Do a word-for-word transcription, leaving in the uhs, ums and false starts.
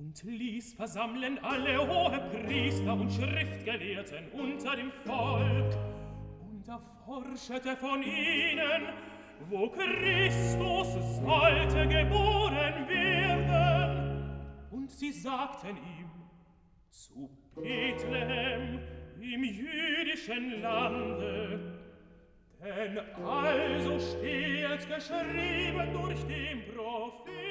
und ließ versammeln alle hohe Priester und Schriftgelehrten unter dem Volk und erforschete von ihnen, wo Christus sollte geboren werden. Und sie sagten ihm, zu Bethlehem im jüdischen Lande, denn also steht geschrieben durch den Propheten.